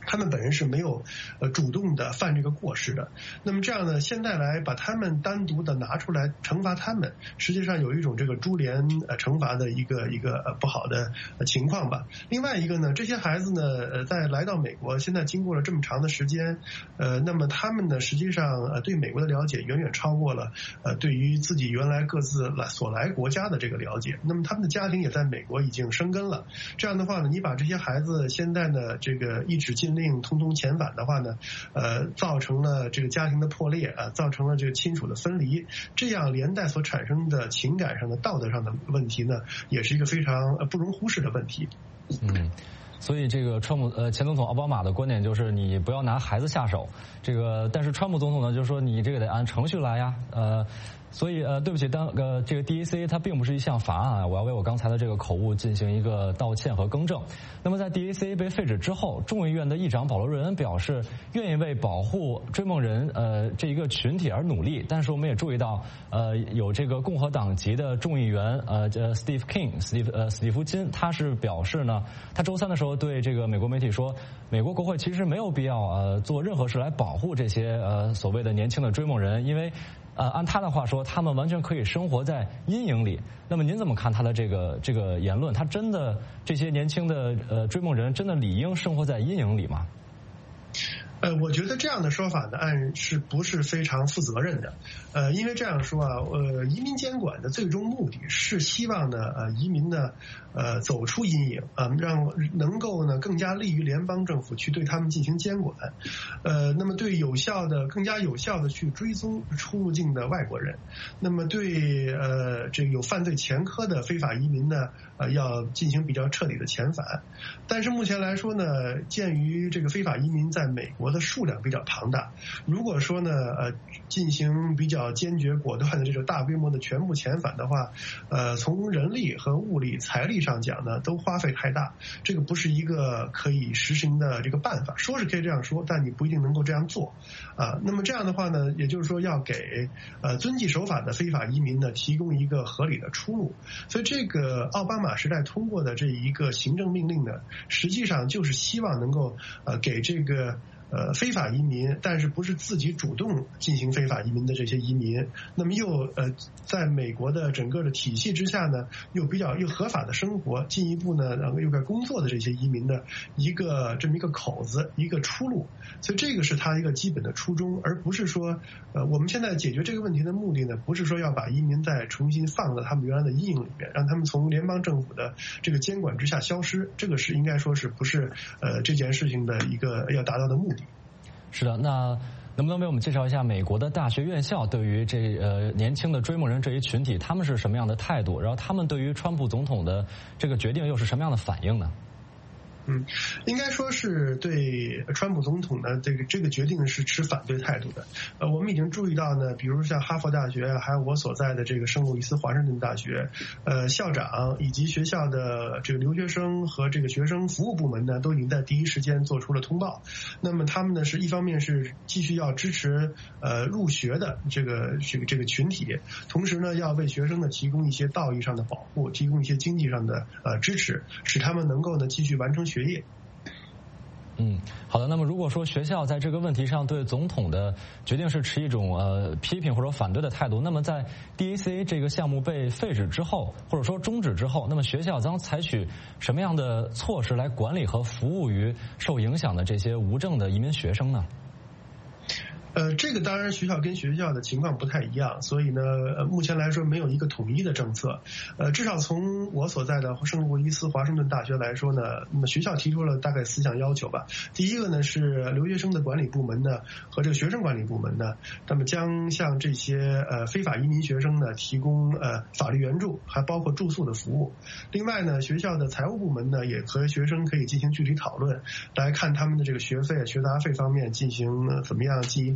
他们本人是没有主动的犯这个过失的。那么这样呢，现在来把他们单独的拿出来惩罚他们，实际上有一种这个株连惩罚的一个不好的情况吧。另外一个呢，这些孩子呢在来到美国，现在经过了这么长的时间，那么他们呢实际上对美国的了解远远超过了对于自己原来各自所来国家的这个了解。那么他们的家庭也在美国已经生根了。这样的话呢，你把这些孩子现在呢这个一纸禁令通通遣返的话呢，造成了这个家庭的破裂造成了这个亲属的分离，这样连带所产生的情感上的、道德上的问题呢，也是一个非常不容忽视的问题。 所以这个川普前总统奥巴马的观点就是你不要拿孩子下手，这个但是川普总统呢就说你这个得按程序来呀，所以对不起，这个 DAC 它并不是一项法案啊，我要为我刚才的这个口误进行一个道歉和更正。那么在 DAC 被废止之后，众议院的议长保罗·瑞恩表示愿意为保护追梦人这一个群体而努力，但是我们也注意到有这个共和党籍的众议员史蒂夫金，他是表示呢，他周三的时候对这个美国媒体说，美国国会其实没有必要做任何事来保护这些所谓的年轻的追梦人，因为按他的话说，他们完全可以生活在阴影里。那么您怎么看他的这个言论？他真的这些年轻的追梦人真的理应生活在阴影里吗？ 我觉得这样的说法呢，是不是非常负责任的？因为这样说移民监管的最终目的是希望呢，移民呢，走出阴影让能够呢更加利于联邦政府去对他们进行监管，那么对更加有效的去追踪出入境的外国人，那么对这个有犯罪前科的非法移民呢，要进行比较彻底的遣返。但是目前来说呢，鉴于这个非法移民在美国的数量比较庞大，如果说呢进行比较坚决果断的这种大规模的全部遣返的话，从人力和物力财力上讲呢，都花费太大，这个不是一个可以实行的这个办法。说是可以这样说，但你不一定能够这样做那么这样的话呢，也就是说要给遵纪守法的非法移民呢提供一个合理的出路。所以这个奥巴马时代通过的这一个行政命令呢，实际上就是希望能够给这个非法移民，但是不是自己主动进行非法移民的这些移民，那么又在美国的整个的体系之下呢，又合法的生活，进一步呢又在工作的这些移民的这么一个口子，一个出路。所以这个是他一个基本的初衷，而不是说我们现在解决这个问题的目的呢，不是说要把移民再重新放到他们原来的阴影里面，让他们从联邦政府的这个监管之下消失，这个是应该说是不是这件事情的一个要达到的目的。 是的，那能不能为我们介绍一下美国的大学院校对于年轻的追梦人这一群体，他们是什么样的态度？然后他们对于川普总统的这个决定又是什么样的反应呢？ 应该说是对川普总统呢这个决定是持反对态度的。我们已经注意到呢，比如像哈佛大学，还有我所在的这个圣路易斯华盛顿大学，校长以及学校的这个留学生和这个学生服务部门呢，都已经在第一时间做出了通报。那么他们呢是一方面是继续要支持入学的这个群体，同时呢要为学生呢提供一些道义上的保护，提供一些经济上的支持，使他们能够呢继续完成学业。 好的。那么如果说学校在这个问题上对总统的决定是持一种批评或者反对的态度，那么在 DACA 这个项目被废止之后，或者说终止之后，那么学校将采取什么样的措施来管理和服务于受影响的这些无证的移民学生呢？ 这个当然学校跟学校的情况不太一样，所以呢，目前来说没有一个统一的政策。至少从我所在的圣路易斯华盛顿大学来说呢，那么学校提出了大概4项要求吧。第一个呢是留学生的管理部门呢和这个学生管理部门呢，那么将向这些非法移民学生呢提供法律援助，还包括住宿的服务。另外呢，学校的财务部门呢也和学生可以进行具体讨论，来看他们的这个学费、学杂费方面进行怎么样进一步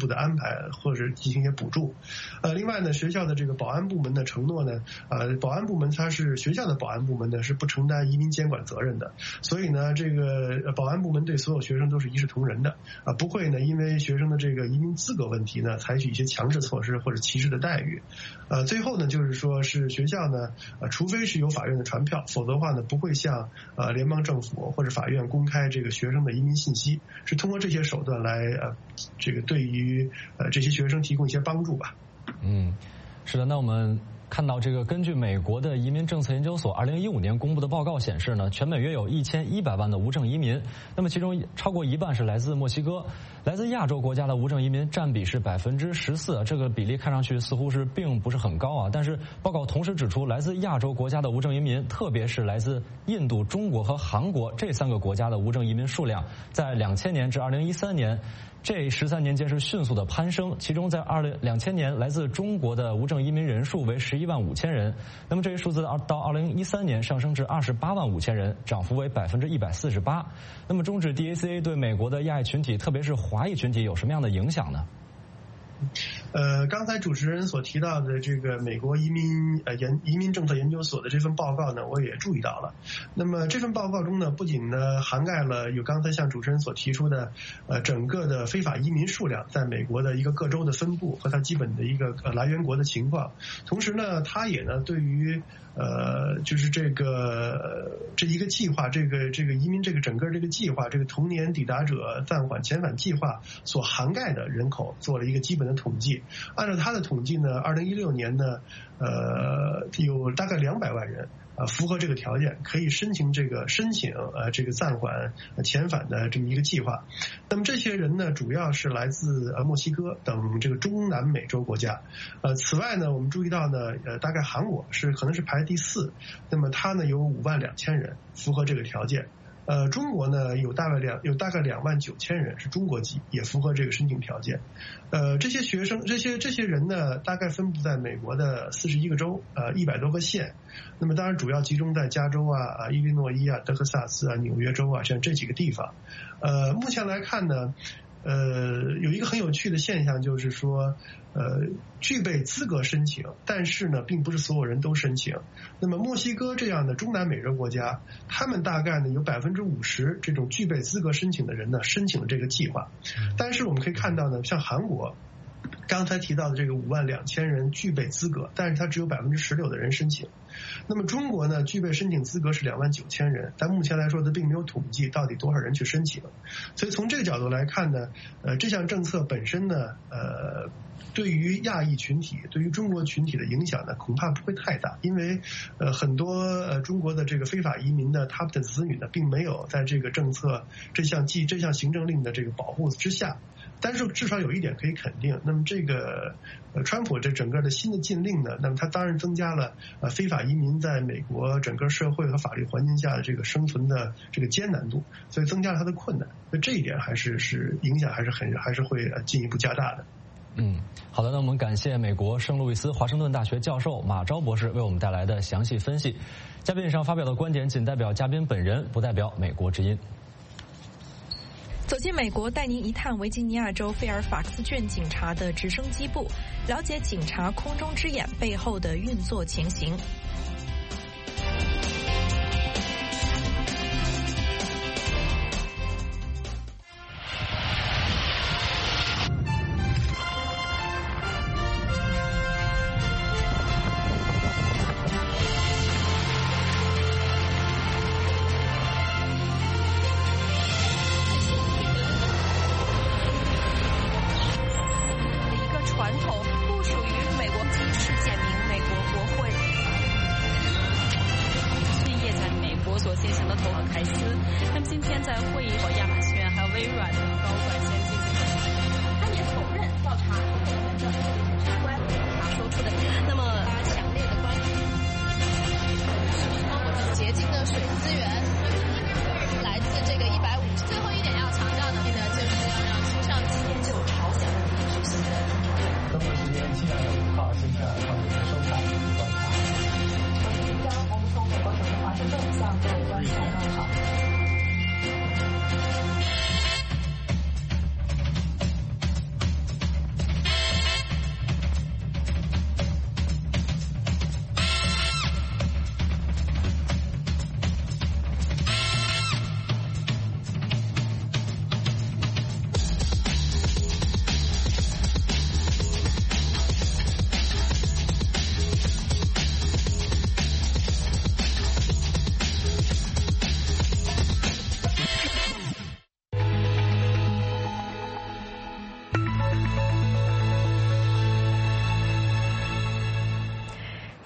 步的安排或者进行一些补助。另外呢，学校的这个保安部门的承诺呢，保安部门它是学校的保安部门呢是不承担移民监管责任的，所以呢，这个保安部门对所有学生都是一视同仁的，不会呢因为学生的这个移民资格问题呢采取一些强制措施或者歧视的待遇。最后呢，就是说是学校呢，除非是有法院的传票，否则的话呢，不会向联邦政府或者法院公开这个学生的移民信息，是通过这些手段来这个对于这些学生提供一些帮助吧。 是的，那我们看到这个，根据美国的移民政策研究所2015年公布的报告显示呢，全美约有1100万的无证移民，那么其中超过一半是来自墨西哥，来自亚洲国家的无证移民占比是14%，这个比例看上去似乎是并不是很高啊。但是报告同时指出，来自亚洲国家的无证移民，特别是来自印度、中国和韩国这3个国家的无证移民数量，在2000年至2013年。这13年间是迅速的攀升，其中在2000年来自中国的无证移民人数为11万5千人，那么这一数字到2013年上升至28万5千人，涨幅为148%。那么中指 DACA 对美国的亚裔群体，特别是华裔群体有什么样的影响呢？ 刚才主持人所提到的这个美国移民政策研究所的这份报告呢，我也注意到了。那么这份报告中呢，不仅呢涵盖了有刚才像主持人所提出的整个的非法移民数量在美国的一个各州的分布和它基本的一个来源国的情况，同时呢，它也呢对于就是这一个计划，这个移民这个整个这个计划，这个同年抵达者暂缓遣返计划所涵盖的人口做了一个基本的统计。按照他的统计呢，2016年呢，有大概200万人符合这个条件，可以申请这个暂缓遣返的这么一个计划。那么这些人呢，主要是来自墨西哥等这个中南美洲国家。此外呢，我们注意到呢，大概韩国可能是排第4，那么它呢有5万2千人符合这个条件。中国呢有大概2万9千人是中国籍，也符合这个申请条件。这些学生这些人呢，大概分布在美国的41个州，100多个县。那么当然主要集中在加州啊、伊利诺伊啊、德克萨斯啊、纽约州啊这几个地方。目前来看呢，有一个很有趣的现象，就是说具备资格申请，但是呢并不是所有人都申请。那么墨西哥这样的中南美洲国家，他们大概呢有50%这种具备资格申请的人呢申请了这个计划。但是我们可以看到呢，像韩国刚才提到的这个5万2千人具备资格，但是它只有16%的人申请。那么中国呢，具备申请资格是2万9千人，但目前来说它并没有统计到底多少人去申请。所以从这个角度来看呢，这项政策本身呢，对于亚裔群体、对于中国群体的影响呢，恐怕不会太大，因为很多中国的这个非法移民呢，他们的子女呢，并没有在这个政策这项行政令的这个保护之下。但是至少有一点可以肯定，那么这个川普这整个的新的禁令呢，那么它当然增加了非法移民在美国整个社会和法律环境下的这个生存的这个艰难度，所以增加了它的困难。所以这一点还是影响还是会进一步加大的。 好的，那我们感谢美国圣路易斯华盛顿大学教授马昭博士为我们带来的详细分析。嘉宾以上发表的观点仅代表嘉宾本人，不代表美国之音。 走进美国，带您一探维吉尼亚州菲尔法克斯郡警察的直升机部，了解警察空中之眼背后的运作情形。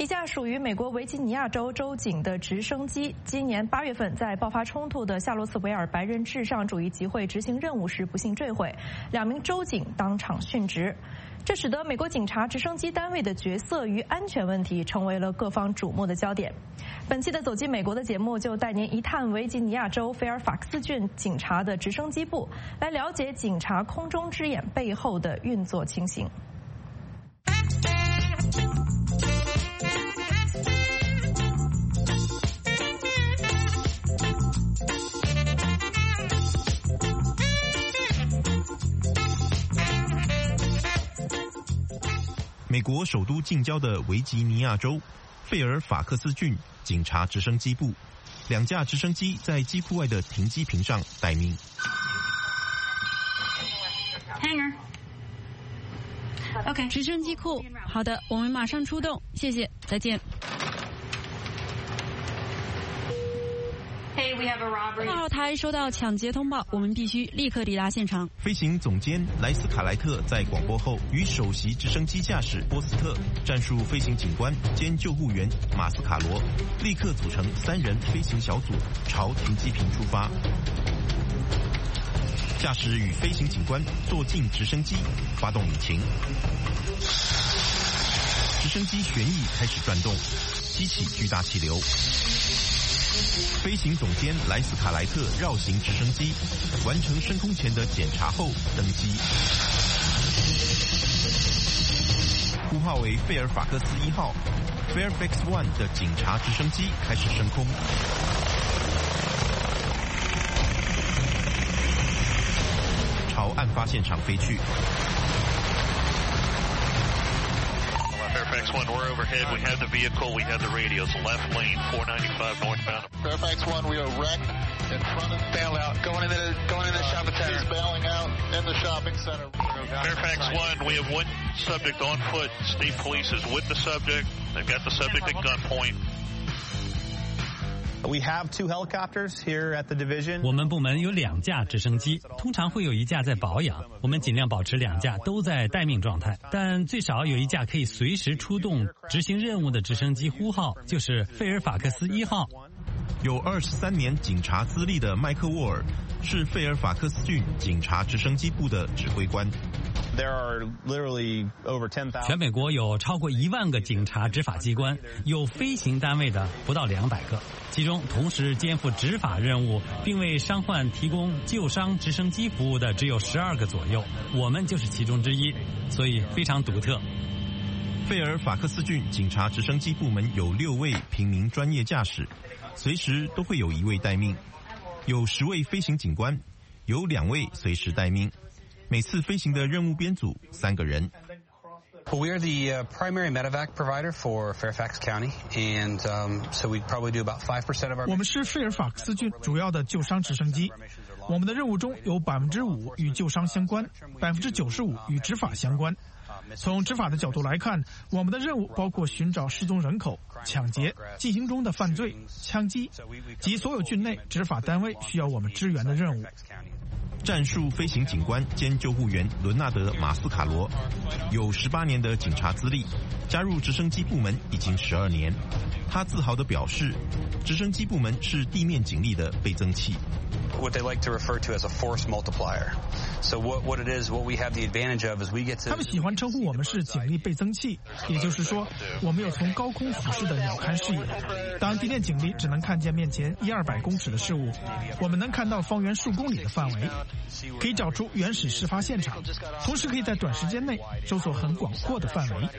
架属于美国维吉尼亚州州警的直升机，今年8月份在爆发冲突的夏洛茨维尔白人至上主义集会执行任务时不幸坠毁，2名州警当场殉职。这使得美国警察直升机单位的角色与安全问题成为了各方瞩目的焦点。本期的走进美国的节目就带您一探维吉尼亚州菲尔法克斯郡警察的直升机部，来了解警察空中之眼背后的运作情形。 美国首都近郊的维吉尼亚州费尔法克斯郡警察直升机部，2架直升机在机库外的停机坪上待命。 Hangar。OK， 直升机库，好的，我们马上出动，谢谢，再见。8号台收到抢劫通报，我们必须立刻抵达现场。 飞行总监莱斯卡莱特在广播后，与首席直升机驾驶波斯特、战术飞行警官兼救护员马斯卡罗立刻组成3人飞行小组，朝停机坪出发。驾驶与飞行警官坐进直升机，发动引擎，直升机旋翼开始转动，激起巨大气流。飞行总监莱斯卡莱特绕行直升机，完成升空前的检查后登机。呼号为费尔法克斯1号 Fairfax One 的警察直升机开始升空，朝案发现场飞去。 Fairfax 1, we're overhead. We have the vehicle. We have the radios. Left lane, 495 northbound. Fairfax 1, we are wrecked in front of bail out. Going in the shopping center. He's bailing out in the shopping center. Fairfax 1, we have one subject on foot. State police is with the subject. They've got the subject at gunpoint. We have 2 helicopters here at the division. 我们部门有2架直升机，通常会有1架在保养。我们尽量保持2架都在待命状态，但最少有1架可以随时出动执行任务的直升机呼号，就是费尔法克斯1号。 有23年警察资历的麦克沃尔是费尔法克斯郡警察直升机部的指挥官。 There are literally over 10,000. 全美国有超过1万个警察执法机关，有飞行单位的不到200个，其中同时肩负执法任务并为伤患提供救伤直升机服务的只有12个左右，我们就是其中之一，所以非常独特。 费尔法克斯郡警察直升机部门有6位平民专业驾驶，随时都会有1位待命，有10位飞行警官，有2位随时待命。每次飞行的任务编组3个人。 Well, we are the primary medevac provider for Fairfax County, and so we probably do about 5% of our. 我们是费尔法克斯郡主要的救伤直升机，我们的任务中有5%与救伤相关，95%与执法相关。从执法的角度来看，我们的任务包括寻找失踪人口、抢劫、进行中的犯罪、枪击及所有郡内执法单位需要我们支援的任务。 战术飞行警官兼救护员伦纳德·马斯卡罗有18年的警察资历，加入直升机部门已经12年。他自豪地表示，直升机部门是地面警力的倍增器。 What they like to refer to as a force multiplier. So what it is, what we have the advantage of is we get to. 他们喜欢称呼我们是警力倍增器，也就是说，我们有从高空俯视的鸟瞰视野。当地面警力只能看见面前100-200公尺的事物，我们能看到方圆数公里的范围，可以找出原始事发现场，同时可以在短时间内搜索很广阔的范围。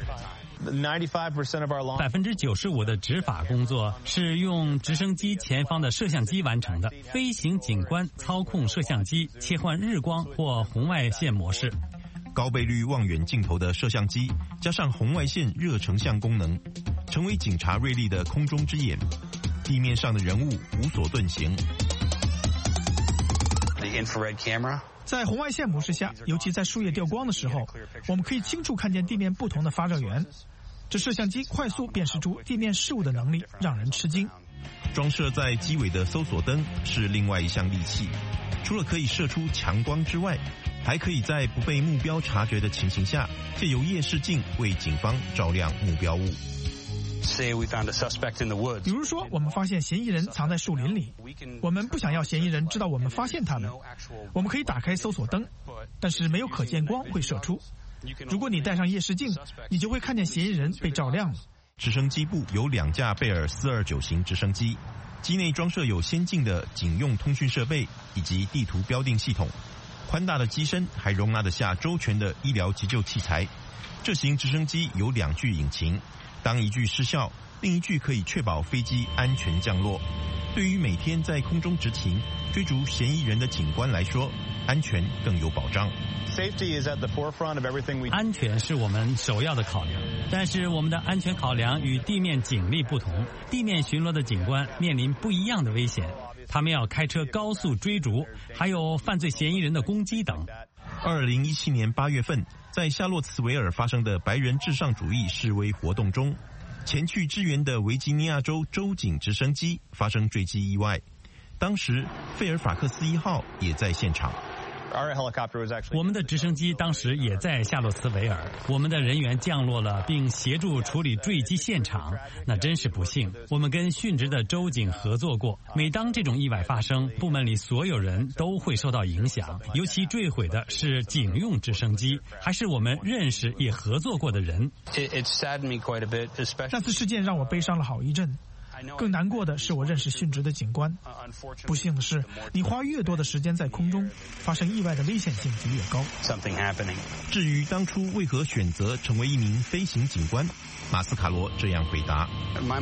95%的执法工作是用直升机前方的摄像机完成的。飞行警官操控摄像机切换日光或红外线模式。 高倍率望远镜头的摄像机加上红外线热成像功能，成为警察锐利的空中之眼，地面上的人物无所遁形。 在红外线模式下，尤其在树叶掉光的时候，我们可以清楚看见地面不同的发热源。这摄像机快速辨识出地面事物的能力让人吃惊。 装设在机尾的搜索灯是另外一项利器，除了可以射出强光之外，还可以在不被目标察觉的情形下，借由夜视镜为警方照亮目标物。 比如说，我们发现嫌疑人藏在树林里，我们不想要嫌疑人知道我们发现他们，我们可以打开搜索灯，但是没有可见光会射出。如果你戴上夜视镜，你就会看见嫌疑人被照亮了。 直升机部有2架贝尔429型直升机，机内装设有先进的警用通讯设备以及地图标定系统，宽大的机身还容纳得下周全的医疗急救器材。这型直升机有2具引擎，当一具失效，另一具可以确保飞机安全降落。对于每天在空中执勤追逐嫌疑人的警官来说，安全更有保障。 安全是我们首要的考量，但是我们的安全考量与地面警力不同。地面巡逻的警官面临不一样的危险，他们要开车高速追逐，还有犯罪嫌疑人的攻击等。 2017年8月份，在夏洛茨维尔发生的白人至上主义示威活动中，前去支援的维吉尼亚州州警直升机发生坠机意外，当时费尔法克斯1号也在现场。 我们的直升机当时也在夏洛茨维尔，我们的人员降落了，并协助处理坠机现场。那真是不幸。我们跟殉职的州警合作过，每当这种意外发生，部门里所有人都会受到影响。尤其坠毁的是警用直升机，还是我们认识也合作过的人。 那次事件让我悲伤了好一阵。更难过的是我认识殉职的警官。不幸的是，你花越多的时间在空中，发生意外的危险性就越高。 至于当初为何选择成为一名飞行警官，马斯卡罗这样回答：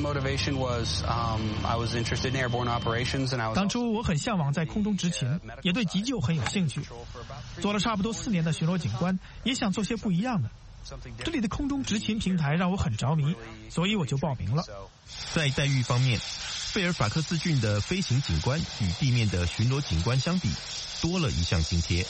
当初我很向往在空中执勤，也对急救很有兴趣。做了差不多4年的巡逻警官，也想做些不一样的。这里的空中执勤平台让我很着迷，所以我就报名了。 在待遇方面，费尔法克斯郡的飞行警官与地面的巡逻警官相比，多了一项津贴。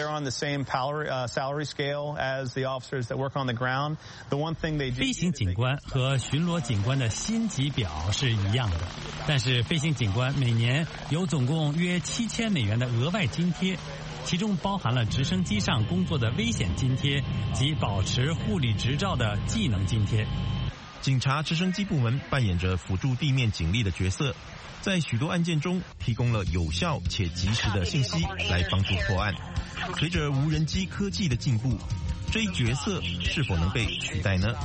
飞行警官和巡逻警官的薪级表是一样的，但是飞行警官每年有总共约$7000的额外津贴，其中包含了直升机上工作的危险津贴及保持护理执照的技能津贴。 警察直升机部门扮演着辅助地面警力的角色，在许多案件中提供了有效且及时的信息来帮助破案。随着无人机科技的进步，这一角色是否能被取代呢？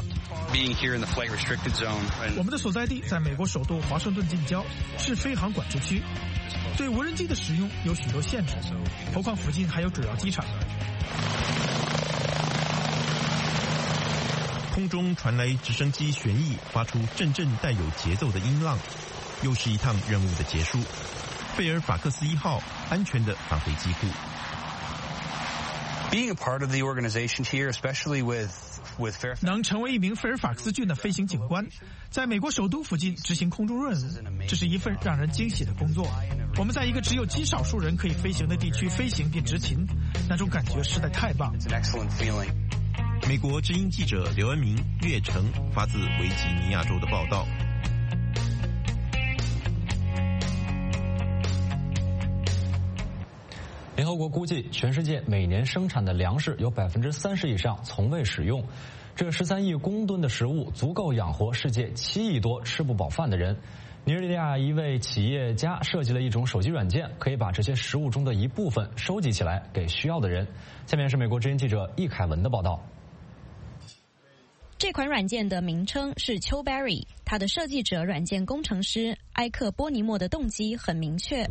我们的所在地在美国首都华盛顿近郊，是飞航管制区，对无人机的使用有许多限制，何况附近还有主要机场。 空中传来直升机旋翼发出阵阵带有节奏的音浪，又是一趟任务的结束。费尔法克斯1号安全地返回机库。 能成为一名费尔法克斯郡的飞行警官，在美国首都附近执行空中任务，这是一份让人惊喜的工作。我们在一个只有极少数人可以飞行的地区飞行并执勤，那种感觉实在太棒。 美国之音记者刘恩明、岳成发自维吉尼亚州的报道。 联合国估计，全世界每年生产的粮食有30%以上从未使用，这13亿公吨的食物足够养活世界7亿多吃不饱饭的人。尼日利亚一位企业家设计了一种手机软件，可以把这些食物中的一部分收集起来给需要的人。下面是美国之音记者易凯文的报道。 这款软件的名称是 Chowberry， 它的设计者软件工程师埃克波尼莫的动机很明确。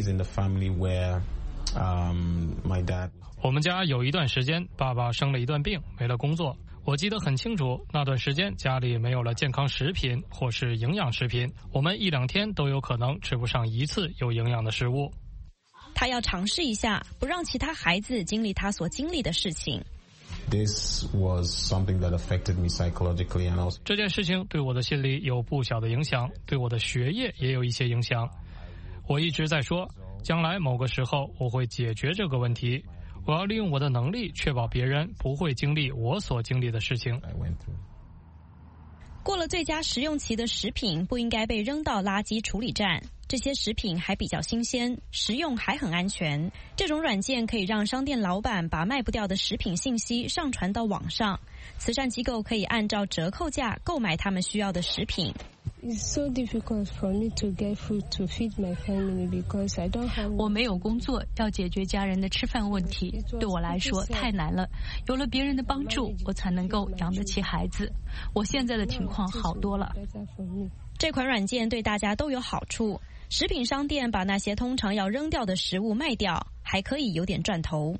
我们家有一段时间，爸爸生了一段病，没了工作。我记得很清楚，那段时间家里没有了健康食品或是营养食品，我们1-2天都有可能吃不上一次有营养的食物。 他要尝试一下，不让其他孩子经历他所经历的事情。 这件事情对我的心理有不小的影响，对我的学业也有一些影响。我一直在说，将来某个时候我会解决这个问题，我要利用我的能力确保别人不会经历我所经历的事情。 过了最佳食用期的食品不应该被扔到垃圾处理站。 这些食品还比较新鲜，食用还很安全。这种软件可以让商店老板把卖不掉的食品信息上传到网上，慈善机构可以按照折扣价购买他们需要的食品。 我没有工作，要解决家人的吃饭问题，对我来说太难了。有了别人的帮助，我才能够养得起孩子。我现在的情况好多了。 这款软件对大家都有好处。食品商店把那些通常要扔掉的食物卖掉，还可以有点赚头。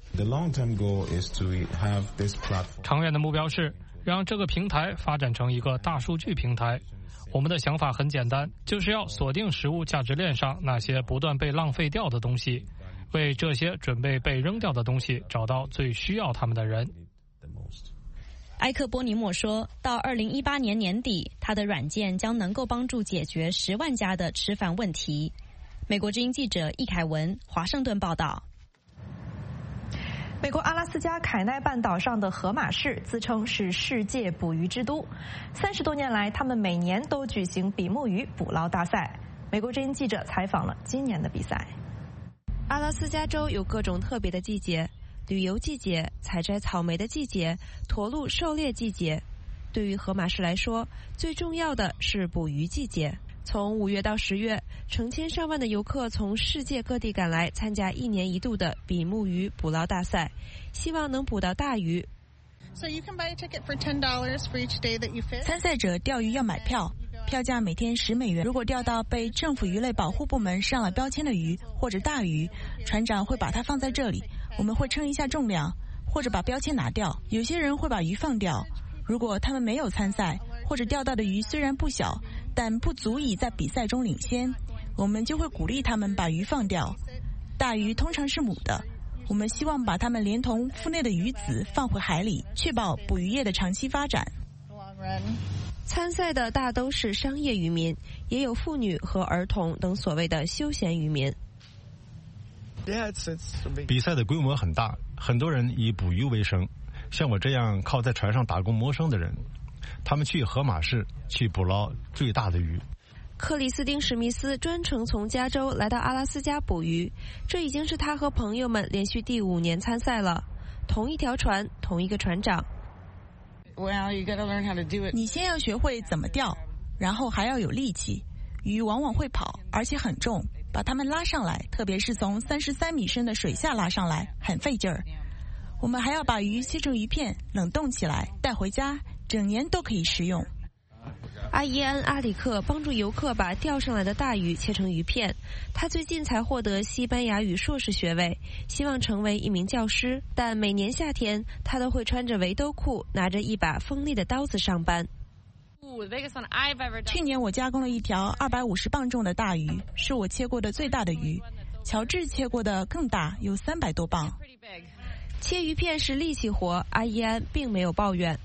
长远的目标是让这个平台发展成一个大数据平台。我们的想法很简单，就是要锁定食物价值链上那些不断被浪费掉的东西，为这些准备被扔掉的东西找到最需要他们的人。 埃克波尼莫说，到2018年年底，他的软件将能够帮助解决10万家的吃饭问题。美国之音记者易凯文，华盛顿报道。 美国阿拉斯加凯奈半岛上的荷马市自称是世界捕鱼之都，30多年来，他们每年都举行比目鱼捕捞大赛。美国之音记者采访了今年的比赛。 阿拉斯加州有各种特别的季节，旅游季节、采摘草莓的季节、驼鹿狩猎季节。对于荷马市来说，最重要的是捕鱼季节。从5月到10月，成千上万的游客从世界各地赶来参加1年1度的比目鱼捕捞大赛，希望能捕到大鱼。 参赛者钓鱼要买票，票价每天$10。如果钓到被政府鱼类保护部门上了标签的鱼或者大鱼，船长会把它放在这里，我们会称一下重量，或者把标签拿掉。有些人会把鱼放掉，如果他们没有参赛，或者钓到的鱼虽然不小，但不足以在比赛中领先，我们就会鼓励他们把鱼放掉。大鱼通常是母的，我们希望把它们连同腹内的鱼子放回海里，确保捕鱼业的长期发展。 参赛的大都是商业渔民，也有妇女和儿童等所谓的休闲渔民。 比赛的规模很大，很多人以捕鱼为生，像我这样靠在船上打工谋生的人，他们去荷马市去捕捞最大的鱼。 克里斯汀·史密斯专程从加州来到阿拉斯加捕鱼，这已经是他和朋友们连续第5年参赛了。同一条船，同一个船长。 你先要学会怎么钓，然后还要有力气。鱼往往会跑，而且很重，把它们拉上来，特别是从33米深的水下拉上来，很费劲儿。我们还要把鱼切成鱼片，冷冻起来，带回家，整年都可以食用。 阿伊安·阿里克帮助游客把钓上来的大鱼切成鱼片。他最近才获得西班牙语硕士学位，希望成为一名教师。但每年夏天，他都会穿着围兜裤，拿着一把锋利的刀子上班。 去年我加工了一条250磅重的大鱼，是我切过的最大的鱼。乔治切过的更大，有300多磅。 切鱼片是力气活，阿伊安并没有抱怨。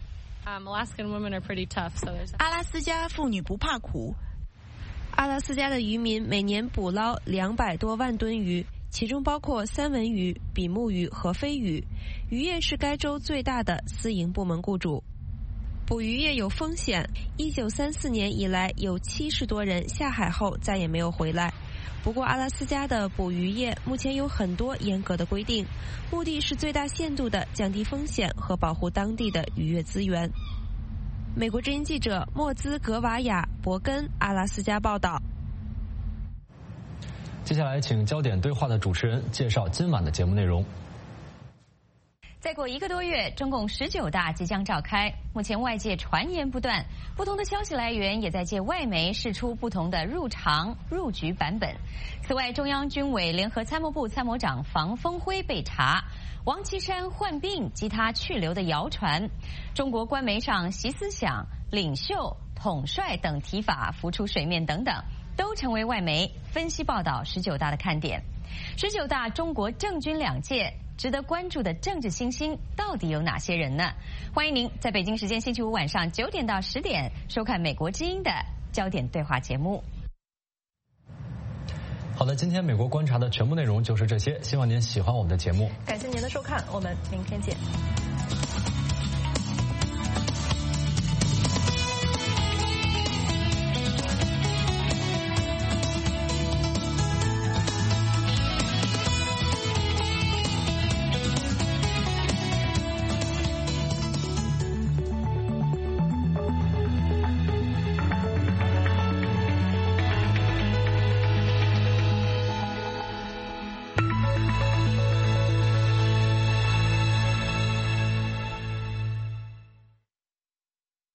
阿拉斯加妇女不怕苦。 阿拉斯加的渔民每年捕捞200多万吨鱼，其中包括三文鱼、比目鱼和飞鱼。渔业是该州最大的私营部门雇主。捕鱼业有风险，1934年以来有70多人下海后再也没有回来。不过阿拉斯加的捕鱼业目前有很多严格的规定，目的是最大限度地降低风险和保护当地的渔业资源。美国之音记者莫兹格瓦亚伯根阿拉斯加报道。 接下来请焦点对话的主持人介绍今晚的节目内容。 再过1个多月，中共19大即将召开。目前外界传言不断，不同的消息来源也在借外媒释出不同的入场、入局版本。此外，中央军委联合参谋部参谋长房峰辉被查，王岐山患病及他去留的谣传，中国官媒上习思想、领袖、统帅等提法浮出水面等等，都成为外媒分析报道19大的看点。19大中国政军2届。值得关注的政治新星到底有哪些人呢？欢迎您在北京时间星期5晚上9点到10点收看美国之音的焦点对话节目。 好的，今天美国观察的全部内容就是这些，希望您喜欢我们的节目。 感谢您的收看，我们明天见。